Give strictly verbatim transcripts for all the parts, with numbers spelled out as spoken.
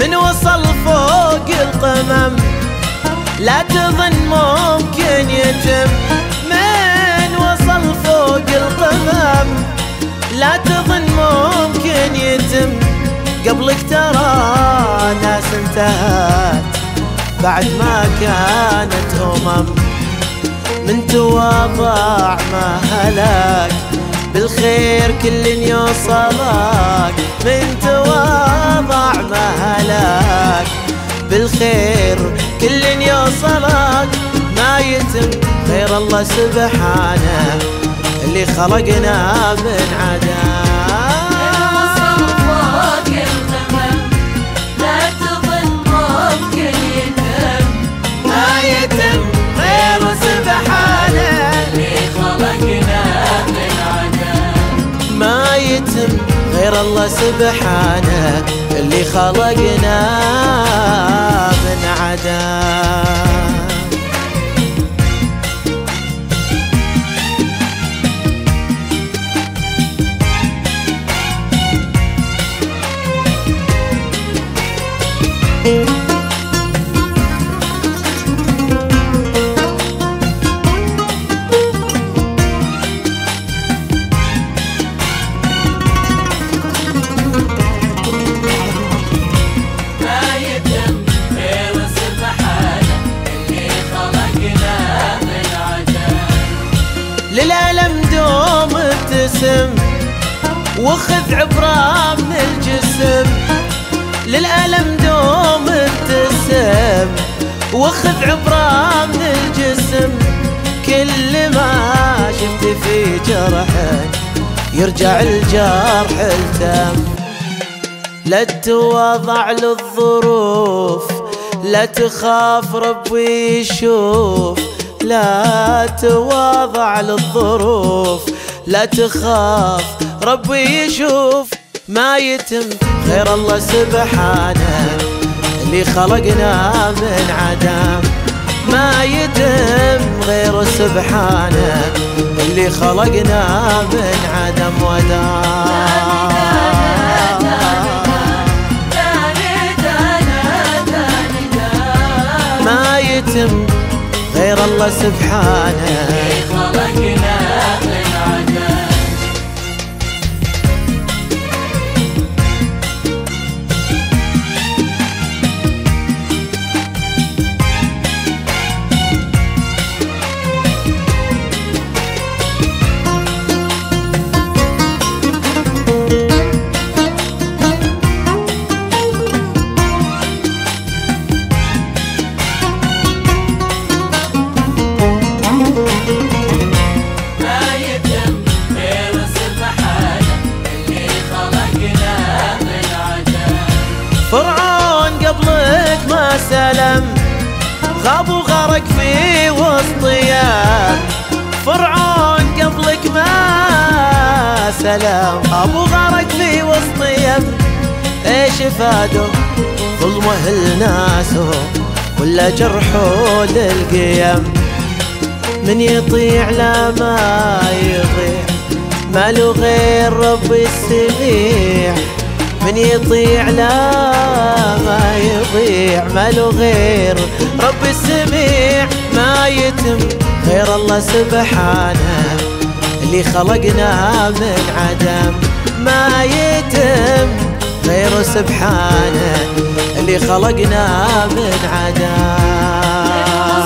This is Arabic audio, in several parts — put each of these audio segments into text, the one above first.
من وصل فوق القمم لا تظن ممكن يتم. من وصل فوق القمم لا تظن ممكن يتم. قبلك ترى ناس انتهت بعد ما كانت أمم. من تواضع ما هلاك بالخير كل يوصلك. من تواضع ما هلاك بالخير كل يوصلك. ما يتم غير الله سبحانه اللي خلقنا من عدم. غير الله سبحانه اللي خلقنا من عدم. للألم دوم ابتسم وخذ عبرة من الجسم. للألم دوم ابتسم وخذ عبرة من الجسم. كل ما شفت في جرحك يرجع الجرح التم. لا تواضع للظروف لا تخاف ربي يشوف. لا تواضع للظروف لا تخاف ربي يشوف. ما يتم غير الله سبحانه اللي خلقنا من عدم. ما يتم غير سبحانه اللي خلقنا من عدم ودام. ما يتم غير الله سبحانه خلقنا من عدم. فرعون قبلك ما سلم غاب وغرق في وسط يم. فرعون قبلك ما سلم غاب وغرق في وسط يم. ايش فاده ظلمه لناسه ولا جرحه للقيم. من يطيع لا ما يضيع ما له غير ربي السميع. من يطيع لا ما يضيع ما له غير رب السميع. ما يتم غير الله سبحانه اللي خلقنا من عدم. ما يتم غير سبحانه اللي خلقنا من عدم.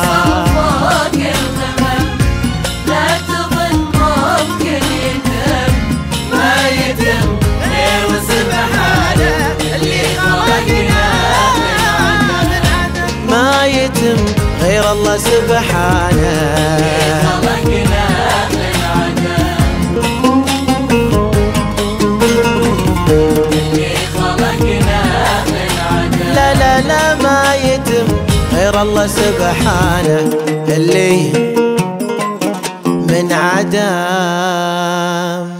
ما يتم غير الله سبحانه خلقنا من عدم. اللي خلقنا من عدم. لا لا لا ما يتم غير الله سبحانه اللي من عدم.